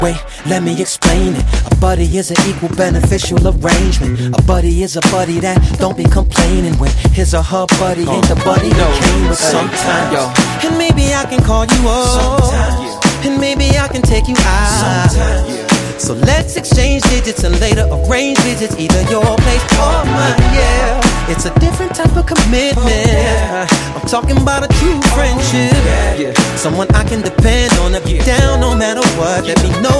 Wait, let me explain it. A buddy is an equal beneficial arrangement. A buddy is a buddy that don't be complaining when his or her buddy ain't the buddy that came with sometimes. And maybe I can call you up, and maybe I can take you out. So let's exchange digits and later arrange visits, either your place or mine. Yeah, it's a different type of commitment. I'm talking about a true friendship. Someone I can depend on to be down no matter what. Let me know